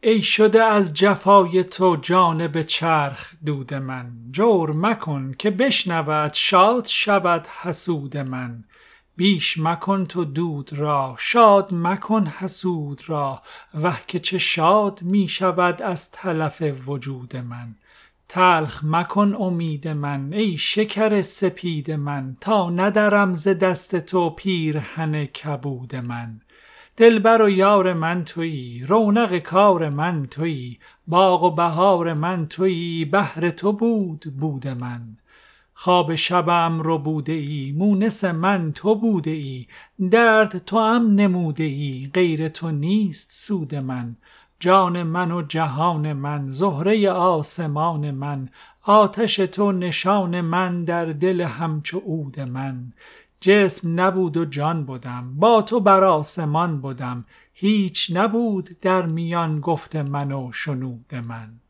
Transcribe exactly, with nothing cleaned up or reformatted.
ای شده از جفای تو جانب چرخ دود من. جور مکن که بشنود شاد شود حسود من. بیش مکن تو دود را شاد مکن حسود را. وه که چه شاد می شود از تلف وجود من. تلخ مکن امید من ای شکر سپید من. تا ندرم ز دست تو پیرهن کبود من. دلبر و یار من تویی، رونق کار من تویی. باغ و بهار من تویی، بهر تو بود بود من. خواب شبم ربوده ای، مونس من تو بوده ای. درد توام نموده ای، غیر تو نیست سود من. جان من و جهان من، زهره آسمان من. آتش تو نشان من در دل همچو عود من. جسم نبود و جان بودم، با تو بر آسمان بودم. هیچ نبود در میان گفت من و شنود من.